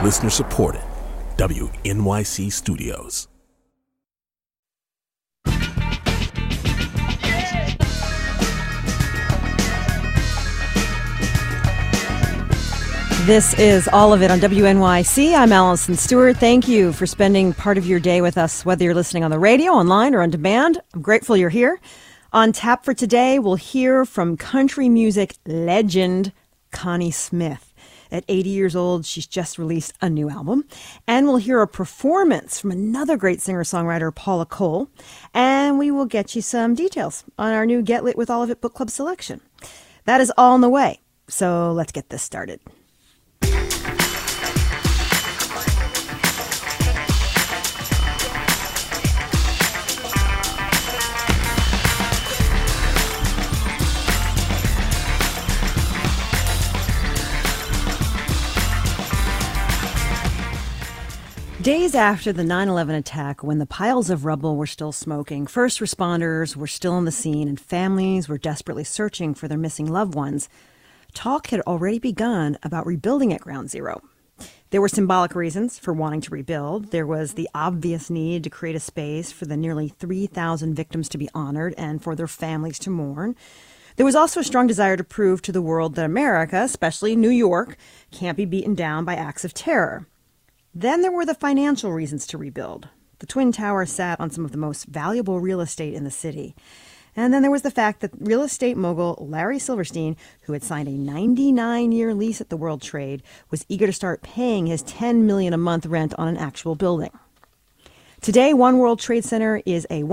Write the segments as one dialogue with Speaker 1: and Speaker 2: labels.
Speaker 1: Listener supported. WNYC Studios.
Speaker 2: This is All of It on WNYC. I'm Allison Stewart. Thank you for spending part of your day with us, whether you're listening on the radio, online, or on demand. I'm grateful you're here. On tap for today, we'll hear from country music legend Connie Smith. At 80 years old, she's just released a new album. And we'll hear a performance from another great singer-songwriter, Paula Cole. And we will get you some details on our new Get Lit with All of It book club selection. That is all on the way. So let's get this started. Days after the 9/11 attack, when the piles of rubble were still smoking, first responders were still on the scene and families were desperately searching for their missing loved ones, talk had already begun about rebuilding at Ground Zero. There were symbolic reasons for wanting to rebuild. There was the obvious need to create a space for the nearly 3,000 victims to be honored and for their families to mourn. There was also a strong desire to prove to the world that America, especially New York, can't be beaten down by acts of terror. Then there were the financial reasons to rebuild. The Twin Towers sat on some of the most valuable real estate in the city. And then there was the fact that real estate mogul Larry Silverstein, who had signed a 99-year lease at the World Trade, was eager to start paying his $10 million a month rent on an actual building. Today, One World Trade Center is a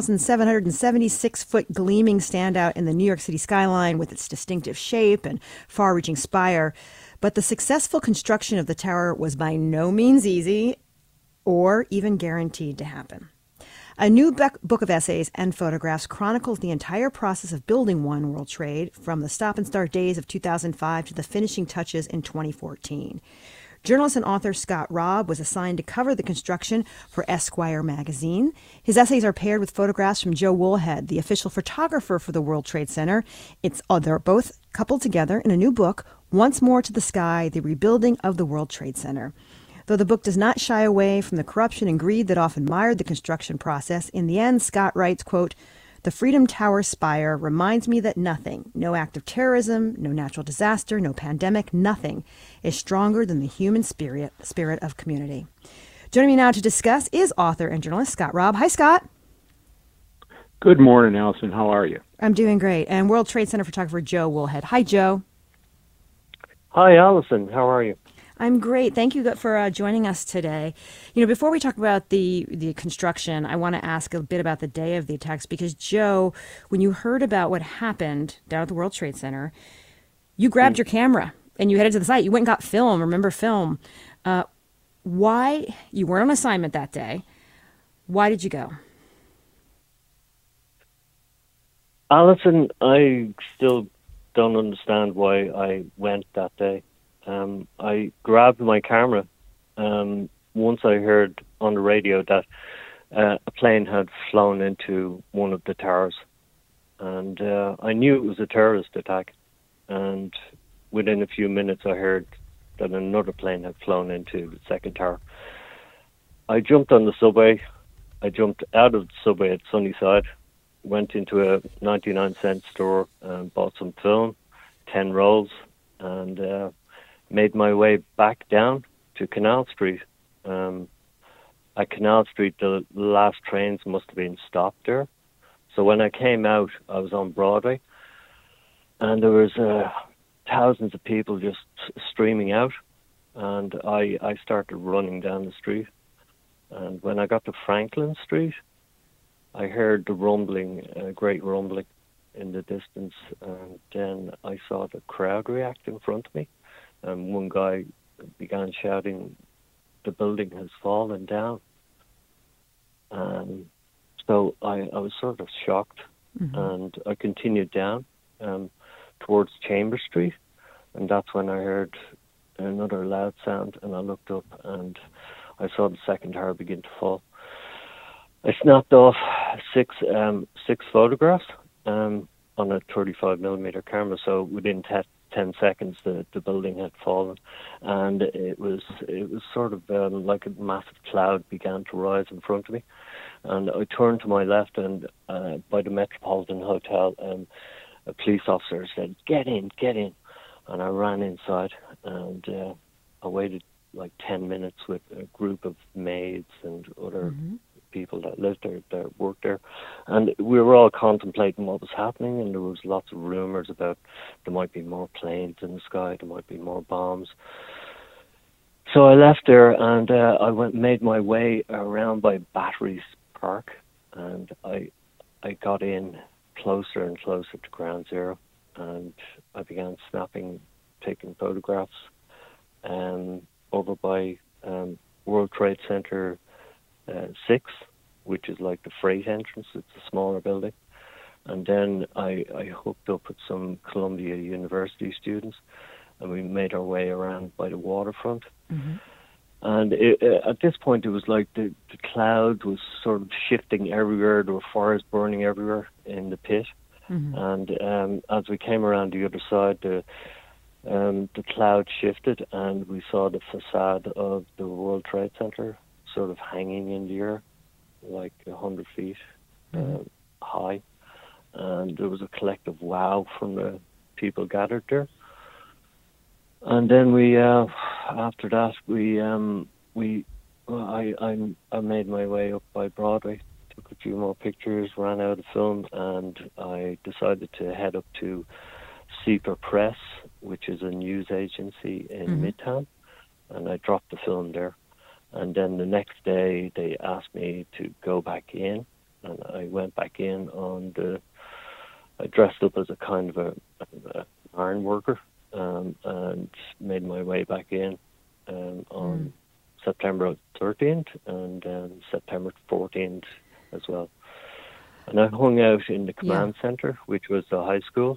Speaker 2: 1,776-foot gleaming standout in the New York City skyline with its distinctive shape and far-reaching spire. But the successful construction of the tower was by no means easy or even guaranteed to happen. A new book of essays and photographs chronicles the entire process of building One World Trade, from the stop-and-start days of 2005 to the finishing touches in 2014. Journalist and author Scott Robb was assigned to cover the construction for Esquire magazine. His essays are paired with photographs from Joe Woolhead, the official photographer for the World Trade Center. They're both coupled together in a new book, Once More to the Sky, The Rebuilding of the World Trade Center. Though the book does not shy away from the corruption and greed that often mired the construction process, in the end, Scott writes, quote, "The Freedom Tower spire reminds me that nothing, no act of terrorism, no natural disaster, no pandemic, nothing is stronger than the human spirit of community." Joining me now to discuss is author and journalist Scott Robb. Hi, Scott.
Speaker 3: Good morning, Allison. How are you?
Speaker 2: I'm doing great. And World Trade Center photographer Joe Woolhead. Hi, Joe.
Speaker 4: Hi, Allison. How are you?
Speaker 2: I'm great. Thank you for joining us today. You know, before we talk about the construction, I want to ask a bit about the day of the attacks, because, Joe, when you heard about what happened down at the World Trade Center, you grabbed your camera and you headed to the site. You went and got film. Remember film. Why? You weren't on assignment that day. Why did you go?
Speaker 4: Allison, I still don't understand why I went that day. I grabbed my camera once I heard on the radio that a plane had flown into one of the towers, and I knew it was a terrorist attack. And within a few minutes, I heard that another plane had flown into the second tower. I jumped on the subway. I jumped out of the subway at Sunnyside, went into a 99-cent store and bought some film, 10 rolls, and made my way back down to Canal Street. At Canal Street, the last trains must have been stopped there. So when I came out, I was on Broadway, and there was thousands of people just streaming out, and I started running down the street. And when I got to Franklin Street, I heard the rumbling, great rumbling in the distance, and then I saw the crowd react in front of me. And one guy began shouting, "The building has fallen down." So I was sort of shocked, and I continued down towards Chambers Street, and that's when I heard another loud sound, and I looked up, and I saw the second tower begin to fall. I snapped off six photographs on a 35mm camera, so within 10 seconds the building had fallen, and it was sort of like a massive cloud began to rise in front of me, and I turned to my left, and by the Metropolitan Hotel, a police officer said, "Get in," and I ran inside, and I waited like 10 minutes with a group of maids and other people that lived there, that worked there, and we were all contemplating what was happening, and there was lots of rumors about there might be more planes in the sky, there might be more bombs. So I left there, and I made my way around by Batteries Park, and I got in closer and closer to Ground Zero, and I began taking photographs over by World Trade Center 6, which is like the freight entrance. It's a smaller building. And then I hooked up with some Columbia University students, and we made our way around by the waterfront. And at this point, it was like the cloud was sort of shifting everywhere. There were fires burning everywhere in the pit. And as we came around the other side, the cloud shifted, and we saw the facade of the World Trade Center sort of hanging in the air, like 100 feet high. And there was a collective wow from the people gathered there. And then after that, I made my way up by Broadway, took a few more pictures, ran out of film, and I decided to head up to Seeper Press, which is a news agency in Midtown, and I dropped the film there. And then the next day, they asked me to go back in, and I went back in I dressed up as a kind of a iron worker, and made my way back in on September 13th and September 14th as well. And I hung out in the command center, which was the high school,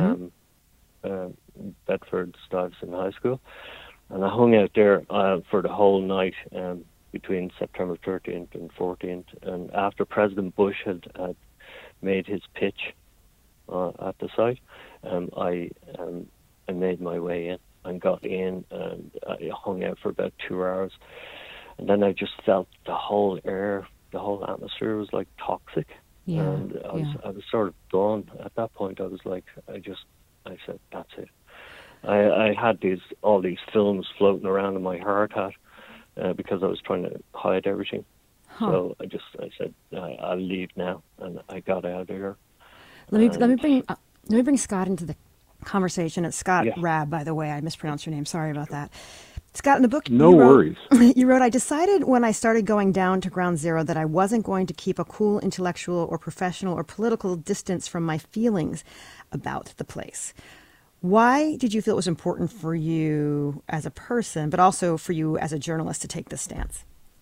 Speaker 4: Bedford-Stuyvesant High School. And I hung out there for the whole night between September 13th and 14th. And after President Bush had made his pitch at the site, I made my way in and got in, and I hung out for about 2 hours. And then I just felt the whole air, the whole atmosphere was like toxic. And I was sort of done. At that point, I was like, I said, that's it. I had all these films floating around in my hard hat because I was trying to hide everything. So I said, I'll leave now, and I got out of there.
Speaker 2: Let me bring Scott into the conversation. It's Scott Raab, by the way. I mispronounced your name. Sorry about that. Scott, in the book,
Speaker 3: no worries.
Speaker 2: You wrote, I decided when I started going down to Ground Zero that I wasn't going to keep a cool intellectual or professional or political distance from my feelings about the place. Why did you feel it was important for you as a person, but also for you as a journalist to take this stance?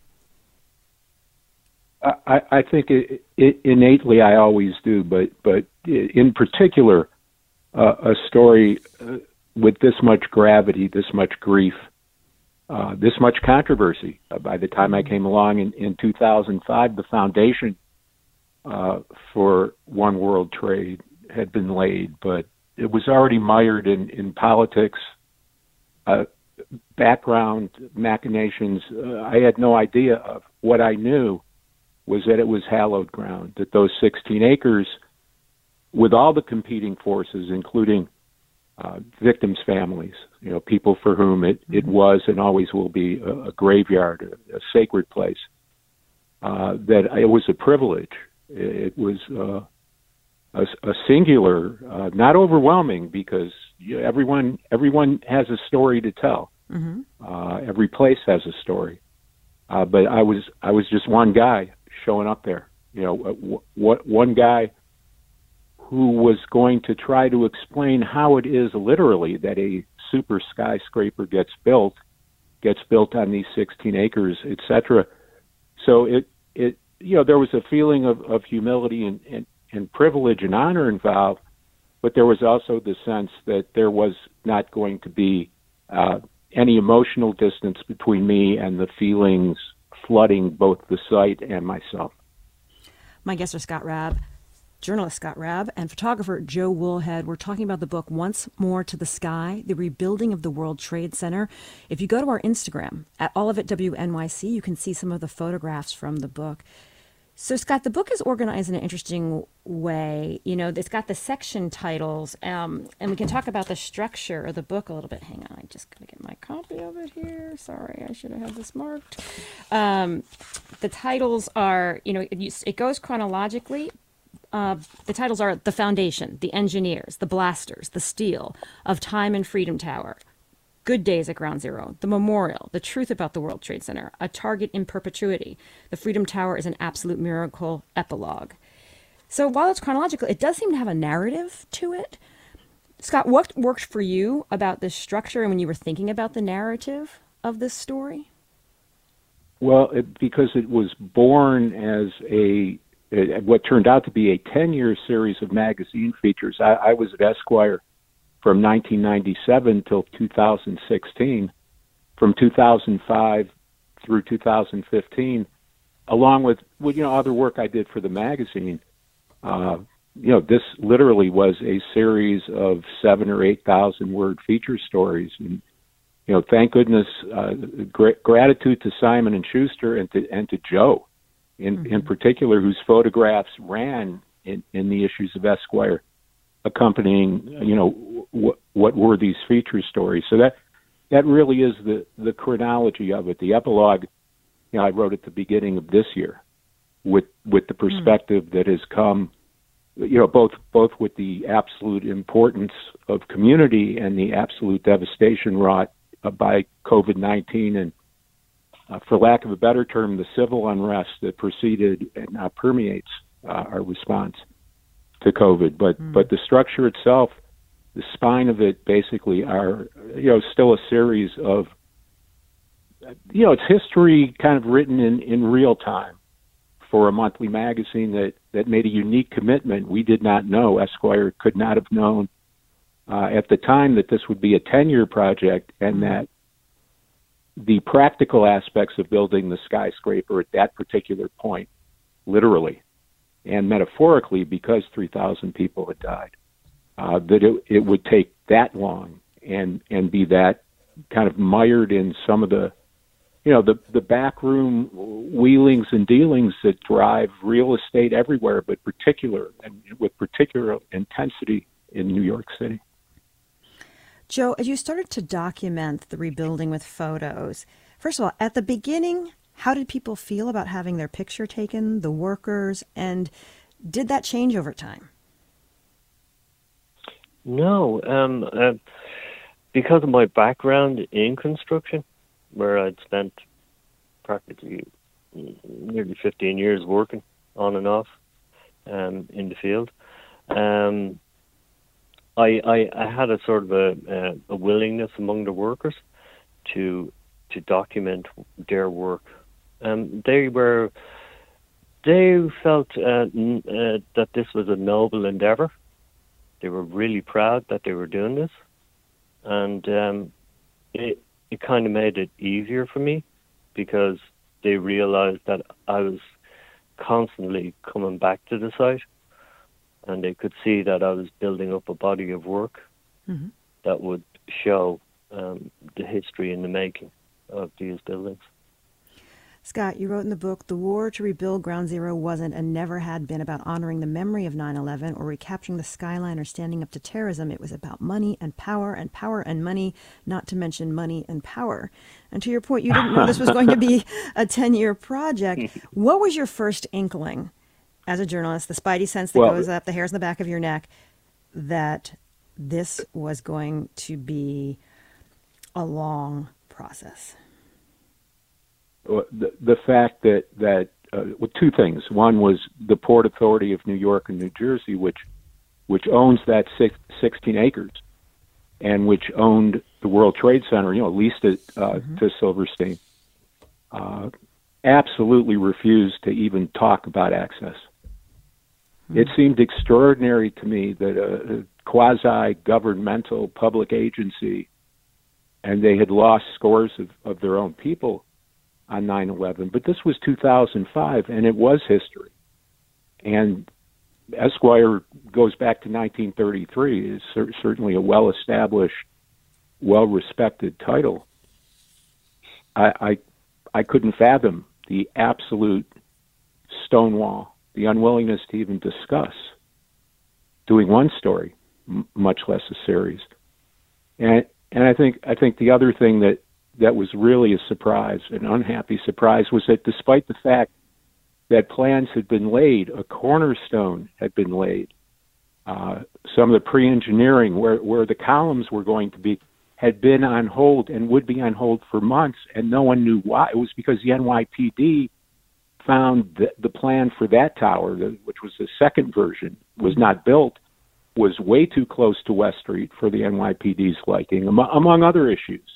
Speaker 3: I think innately I always do, but in particular, a story with this much gravity, this much grief, this much controversy. By the time I came along in 2005, the foundation for One World Trade had been laid, but it was already mired in politics, background machinations. I had no idea of. What I knew was that it was hallowed ground, that those 16 acres, with all the competing forces, including victims' families, people for whom it was and always will be a graveyard, a sacred place, that it was a privilege. It was a singular, not overwhelming, because everyone has a story to tell. Every place has a story. But I was just one guy showing up there. One guy who was going to try to explain how it is literally that a super skyscraper gets built on these 16 acres, etc. So there was a feeling of humility and privilege and honor involved, but there was also the sense that there was not going to be any emotional distance between me and the feelings flooding both the site and myself.
Speaker 2: My guests are Scott Raab, journalist Scott Raab and photographer Joe Woolhead. We're talking about the book Once More to the Sky, The Rebuilding of the World Trade Center. If you go to our Instagram, at allofitwnyc, you can see some of the photographs from the book. So, Scott, the book is organized in an interesting way. You know, it's got the section titles, and we can talk about the structure of the book a little bit. Hang on, I just got to get my copy of it here. Sorry, I should have had this marked. The titles are, you know, it goes chronologically. The titles are The Foundation, The Engineers, The Blasters, The Steel, Of Time and Freedom Tower, Good Days at Ground Zero, The Memorial, The Truth About the World Trade Center, A Target in Perpetuity, The Freedom Tower is an Absolute Miracle, Epilogue. So while it's chronological, it does seem to have a narrative to it. Scott, what worked for you about this structure and when you were thinking about the narrative of this story?
Speaker 3: Well, because it was born as what turned out to be a 10-year series of magazine features. I was at Esquire from 1997 till 2016, from 2005 through 2015, along with other work I did for the magazine. This literally was a series of 7,000 or 8,000 word feature stories, and thank goodness, gratitude to Simon and Schuster and to Joe, in particular, whose photographs ran in the issues of Esquire, accompanying, what were these feature stories. So that really is the chronology of it. The epilogue, I wrote at the beginning of this year, with the perspective that has come, both with the absolute importance of community and the absolute devastation wrought by COVID-19 and, for lack of a better term, the civil unrest that preceded and now permeates our response to COVID. But the structure itself, the spine of it, basically are still a series of it's history kind of written in real time for a monthly magazine that made a unique commitment. We did not know, Esquire could not have known at the time, that this would be a 10-year project, and that the practical aspects of building the skyscraper at that particular point, literally and metaphorically, because 3,000 people had died, that it would take that long and be that kind of mired in some of the backroom wheelings and dealings that drive real estate everywhere, but with particular intensity in New York City.
Speaker 2: Joe, as you started to document the rebuilding with photos, first of all, at the beginning, how did people feel about having their picture taken, the workers, and did that change over time?
Speaker 4: No, because of my background in construction, where I'd spent practically nearly 15 years working on and off in the field, I had a sort of a willingness among the workers to document their work. They felt that this was a noble endeavor. They were really proud that they were doing this, and it kind of made it easier for me because they realized that I was constantly coming back to the site, and they could see that I was building up a body of work that would show the history in the making of these buildings.
Speaker 2: Scott, you wrote in the book, the war to rebuild Ground Zero wasn't and never had been about honoring the memory of 9/11 or recapturing the skyline or standing up to terrorism. It was about money and power and money, not to mention money and power. And to your point, you didn't know this was going to be a 10-year project. What was your first inkling as a journalist, the spidey sense that goes up, the hairs in the back of your neck, that this was going to be a long process?
Speaker 3: The fact that two things. One was the Port Authority of New York and New Jersey, which owns that 16 acres, and which owned the World Trade Center, leased it to Silverstein, absolutely refused to even talk about access. It seemed extraordinary to me that a quasi-governmental public agency, and they had lost scores of their own people on 9/11, but this was 2005, and it was history. And Esquire goes back to 1933. It's certainly a well-established, well-respected title. I couldn't fathom the absolute stonewall, the unwillingness to even discuss doing one story, much less a series. And I think the other thing that was really a surprise, an unhappy surprise, was that despite the fact that plans had been laid, a cornerstone had been laid, some of the pre-engineering where the columns were going to be had been on hold and would be on hold for months, and no one knew why. It was because the NYPD found the plan for that tower, which was the second version, was not built, was way too close to West Street for the NYPD's liking, among other issues.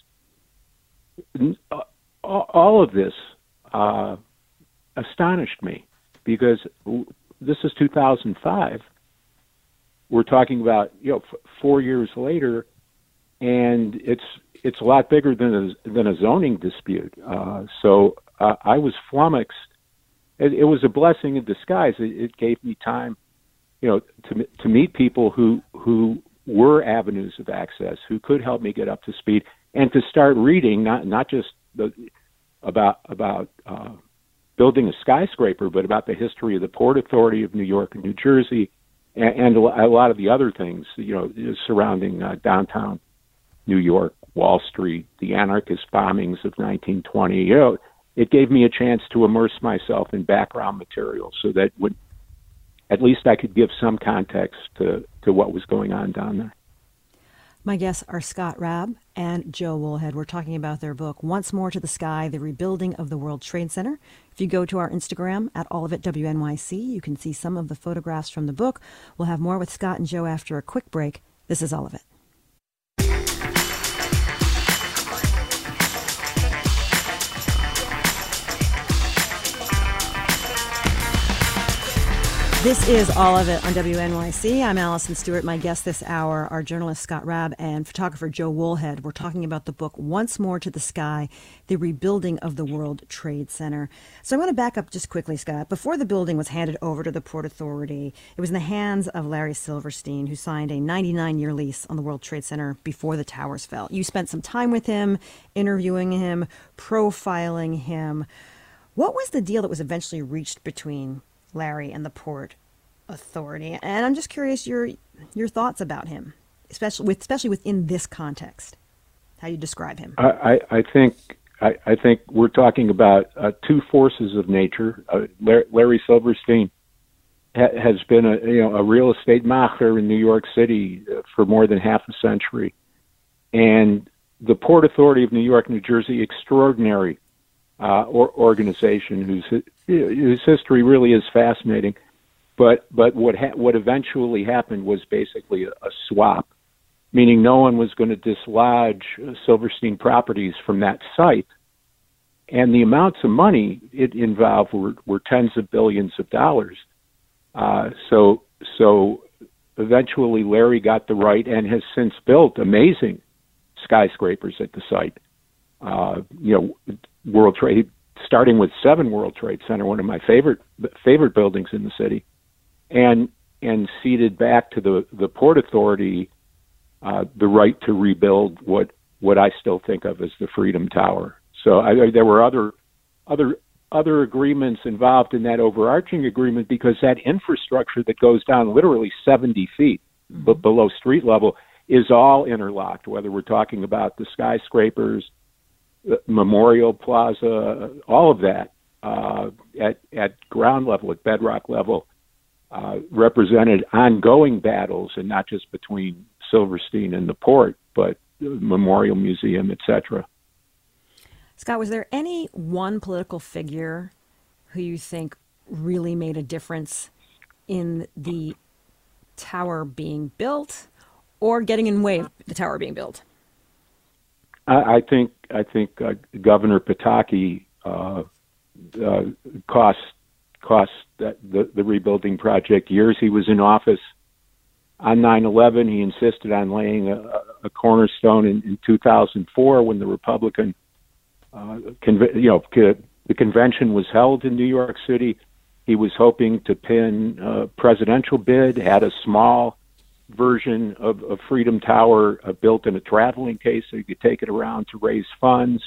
Speaker 3: All of this astonished me, because this is 2005. We're talking about 4 years later, and it's a lot bigger than a zoning dispute. So I was flummoxed. It was a blessing in disguise. It gave me time, to meet people who were avenues of access, who could help me get up to speed, and to start reading not just about building a skyscraper, but about the history of the Port Authority of New York and New Jersey, and a lot of the other things, surrounding downtown New York, Wall Street, the anarchist bombings of 1920. It gave me a chance to immerse myself in background material so that at least I could give some context to what was going on down there.
Speaker 2: My guests are Scott Raab and Joe Woolhead. We're talking about their book, Once More to the Sky, The Rebuilding of the World Trade Center. If you go to our Instagram, @allofitwnyc, you can see some of the photographs from the book. We'll have more with Scott and Joe after a quick break. This is All of It. This is All of It on WNYC. I'm Allison Stewart. My guests this hour are journalist Scott Raab and photographer Joe Woolhead. We're talking about the book, Once More to the Sky, The Rebuilding of the World Trade Center. So I want to back up just quickly, Scott. Before the building was handed over to the Port Authority, it was in the hands of Larry Silverstein, who signed a 99-year lease on the World Trade Center before the towers fell. You spent some time with him, interviewing him, profiling him. What was the deal that was eventually reached between Larry and the Port Authority? And I'm just curious your thoughts about him, especially within this context, how you describe him.
Speaker 3: I think we're talking about two forces of nature. Larry Silverstein has been a real estate macher in New York City for more than half a century, and the Port Authority of New York, New Jersey, extraordinary organization whose history really is fascinating. But what eventually happened was basically a swap, meaning no one was going to dislodge Silverstein properties from that site, and the amounts of money it involved were tens of billions of dollars. So eventually Larry got the right and has since built amazing skyscrapers at the site. World Trade, starting with 7 World Trade Center, one of my favorite buildings in the city, and ceded back to the Port Authority the right to rebuild what I still think of as the Freedom Tower. So there were other agreements involved in that overarching agreement, because that infrastructure that goes down literally 70 feet below street level is all interlocked, whether we're talking about the skyscrapers, Memorial Plaza, all of that at ground level, at bedrock level, represented ongoing battles, and not just between Silverstein and the port, but the Memorial Museum, etc.
Speaker 2: Scott, was there any one political figure who you think really made a difference in the tower being built, or getting in the way of the tower being built?
Speaker 3: I think Governor Pataki cost the rebuilding project years. He was in office on 9/11. He insisted on laying a cornerstone in 2004 when the Republican the convention was held in New York City. He was hoping to pin a presidential bid, had a small version of Freedom Tower built in a traveling case so you could take it around to raise funds.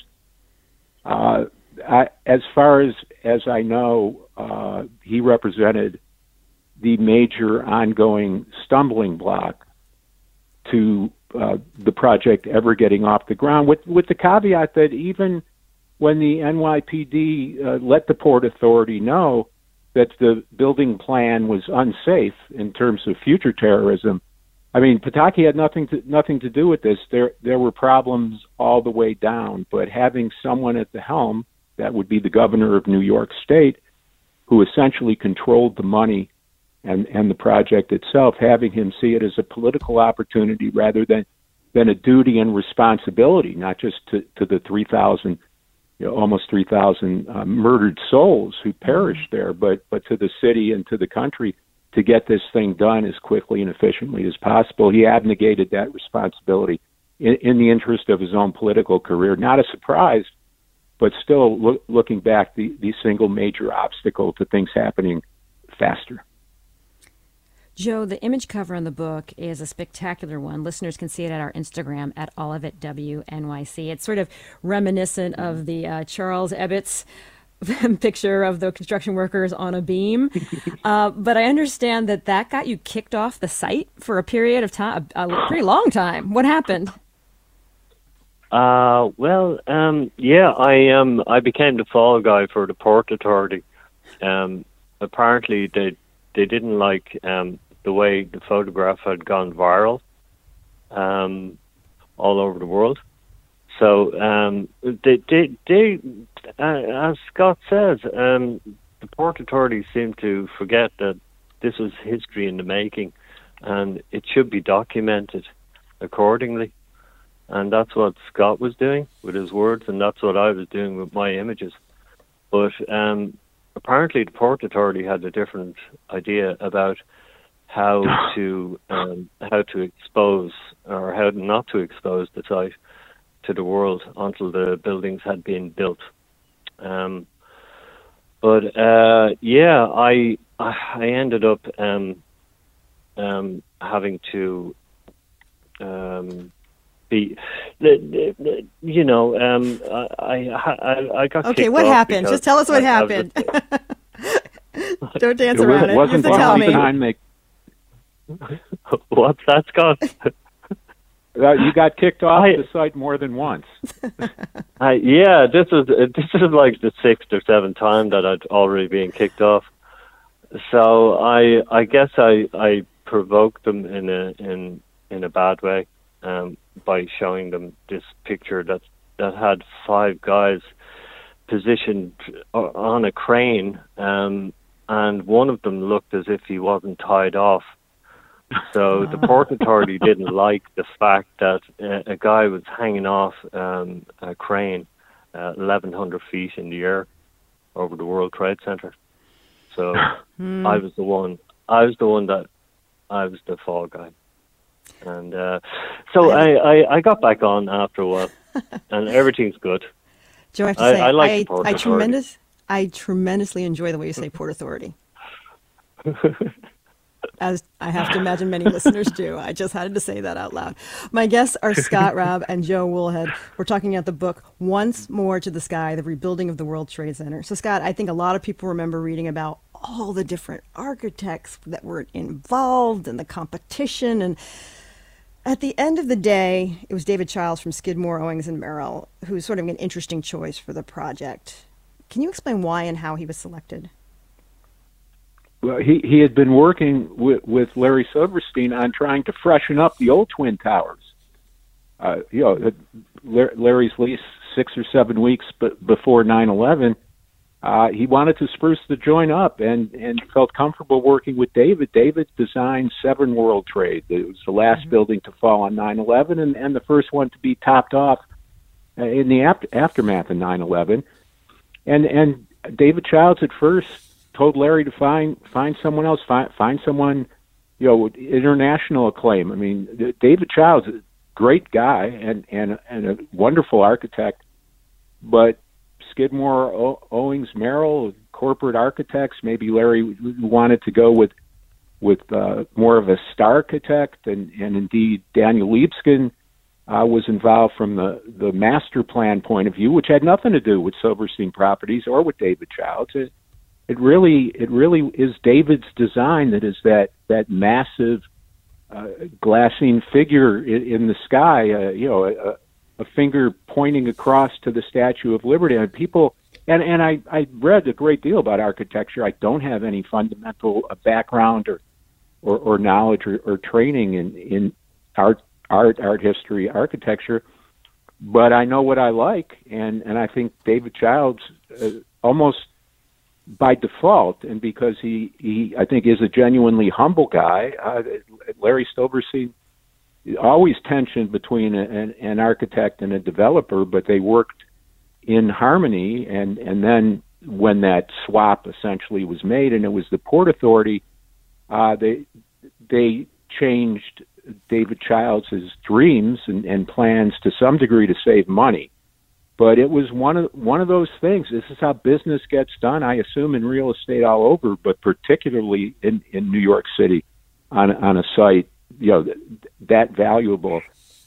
Speaker 3: As far as I know, he represented the major ongoing stumbling block to the project ever getting off the ground, with the caveat that even when the NYPD let the Port Authority know that the building plan was unsafe in terms of future terrorism, I mean, Pataki had nothing to do with this. There were problems all the way down, but having someone at the helm, that would be the governor of New York State, who essentially controlled the money and the project itself, having him see it as a political opportunity rather than a duty and responsibility, not just to the 3,000, almost 3,000 murdered souls who perished there, but to the city and to the country, to get this thing done as quickly and efficiently as possible. He abnegated that responsibility in the interest of his own political career. Not a surprise, but still, looking back, the single major obstacle to things happening faster.
Speaker 2: Joe, the image cover on the book is a spectacular one. Listeners can see it at our Instagram at allofitwnyc. It's sort of reminiscent of the Charles Ebbets picture of the construction workers on a beam. But I understand that got you kicked off the site for a period of time, a pretty long time. What happened?
Speaker 4: I became the fall guy for the Port Authority. Apparently, they didn't like the way the photograph had gone viral all over the world. So they as Scott says, the Port Authority seemed to forget that this was history in the making, and it should be documented accordingly. And that's what Scott was doing with his words, and that's what I was doing with my images. But apparently the Port Authority had a different idea about how to expose, or how not to expose, the site to the world until the buildings had been built. I ended up having to be, I got
Speaker 2: okay.
Speaker 4: kicked
Speaker 2: What
Speaker 4: off
Speaker 2: happened? Just tell us what happened. Don't dance around it.
Speaker 3: Wasn't
Speaker 2: Just tell me.
Speaker 4: What's that, Scott?
Speaker 3: You got kicked off the site more than once.
Speaker 4: This is like the 6th or 7th time that I'd already been kicked off. So I guess I provoked them in a bad way by showing them this picture that had 5 guys positioned on a crane, and one of them looked as if he wasn't tied off. So the Port Authority didn't like the fact that a guy was hanging off a crane 1,100 feet in the air over the World Trade Center. So I was the one that I was the fall guy. And so I got back on after a while, and everything's good.
Speaker 2: Joe, I have to say,
Speaker 4: I like the Port Authority.
Speaker 2: I tremendously enjoy the way you say Port Authority. As I have to imagine many listeners do. I just had to say that out loud. My guests are Scott Raab and Joe Woolhead. We're talking about the book, Once More to the Sky, The Rebuilding of the World Trade Center. So, Scott, I think a lot of people remember reading about all the different architects that were involved and the competition. And at the end of the day, it was David Childs from Skidmore, Owings & Merrill, who was sort of an interesting choice for the project. Can you explain why and how he was selected?
Speaker 3: Well, he had been working with Larry Silverstein on trying to freshen up the old Twin Towers. Larry's lease 6 or 7 weeks before 9/11, he wanted to spruce the joint up and felt comfortable working with David. David designed Severn World Trade. It was the last building to fall on 9/11 and the first one to be topped off in the aftermath of 9/11. And David Childs at first told Larry to find someone else, find someone, with international acclaim. I mean, David Childs, a great guy and a wonderful architect, but Skidmore, Owings, Merrill, corporate architects. Maybe Larry wanted to go with more of a star architect, and indeed Daniel Libeskind was involved from the master plan point of view, which had nothing to do with Silverstein Properties or with David Childs. It really is David's design that is that massive glassine figure in the sky, a finger pointing across to the Statue of Liberty. And people, and I read a great deal about architecture. I don't have any fundamental background or knowledge or training in art history, architecture, but I know what I like, and I think David Childs almost by default, and because he I think is a genuinely humble guy. Larry Silverstein, always tension between an architect and a developer, but they worked in harmony. And then when that swap essentially was made, and it was the Port Authority, they changed David Childs' dreams and plans to some degree to save money. But it was one of those things. This is how business gets done, I assume, in real estate all over, but particularly in New York City on a site that valuable.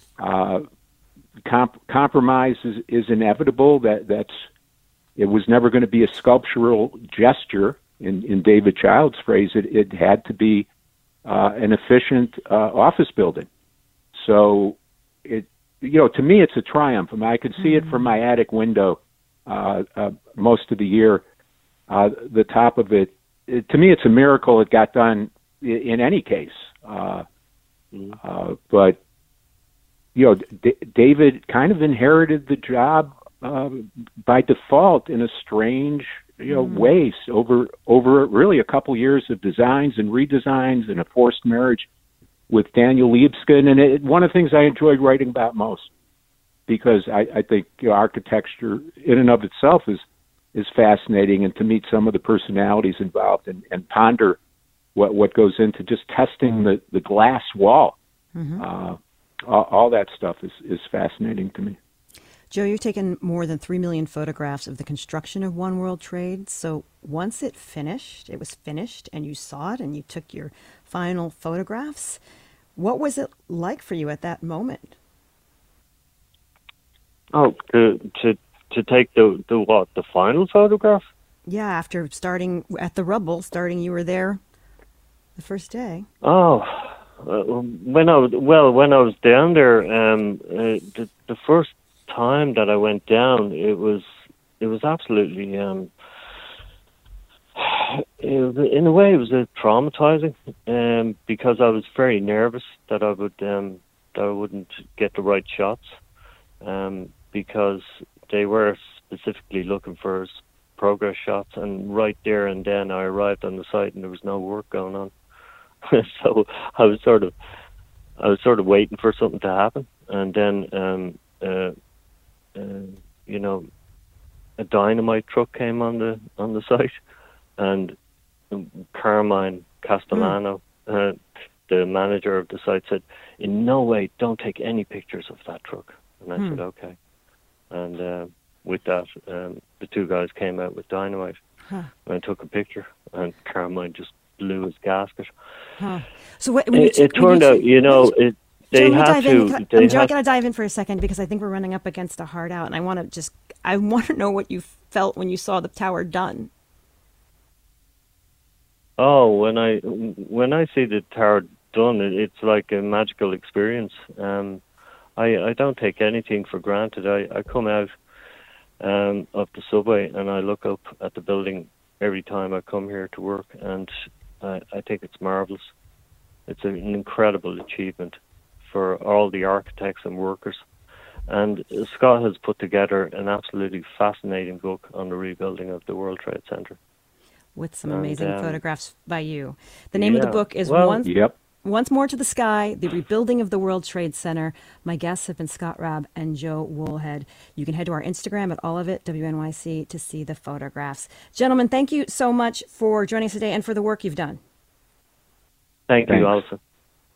Speaker 3: Compromise is inevitable. It was never going to be a sculptural gesture. In David Childs' phrase, it had to be an efficient office building. So to me, it's a triumph. I mean, I could see it from my attic window most of the year. The top of it, to me, it's a miracle it got done in any case. But David kind of inherited the job by default in a strange ways over really a couple years of designs and redesigns and a forced marriage with Daniel Libeskind. And one of the things I enjoyed writing about most, because I think architecture in and of itself is fascinating, and to meet some of the personalities involved and ponder what goes into just testing the glass wall. All that stuff is fascinating to me.
Speaker 2: Joe, you've taken more than 3 million photographs of the construction of One World Trade. So once it was finished, and you saw it and you took your final photographs, what was it like for you at that moment?
Speaker 4: Oh, to take the final photograph?
Speaker 2: Yeah, after starting at the rubble, you were there the first day.
Speaker 4: Oh, when I was down there, the first time that I went down, it was absolutely in a way it was traumatizing, because I was very nervous that I wouldn't get the right shots, because they were specifically looking for progress shots, and right there and then I arrived on the site and there was no work going on. So I was sort of waiting for something to happen, and then a dynamite truck came on the site, and Carmine Castellano, the manager of the site, said, "In no way, don't take any pictures of that truck." And I said, "Okay." And with that, the two guys came out with dynamite, and I took a picture, and Carmine just blew his gasket.
Speaker 2: So
Speaker 4: it turned out, they had to.
Speaker 2: I'm going to dive in for a second, because I think we're running up against a hard out, and I want to know what you felt when you saw the tower done.
Speaker 4: Oh, when I see the tower done, it's like a magical experience. I don't take anything for granted. I come out of the subway and I look up at the building every time I come here to work, and I think it's marvelous. It's an incredible achievement for all the architects and workers. And Scott has put together an absolutely fascinating book on the rebuilding of the World Trade Center,
Speaker 2: with some amazing photographs by you. The name of the book is Once More to the Sky, The Rebuilding of the World Trade Center. My guests have been Scott Raab and Joe Woolhead. You can head to our Instagram at allofit.WNYC to see the photographs. Gentlemen, thank you so much for joining us today and for the work you've done.
Speaker 4: Thank you, Alison.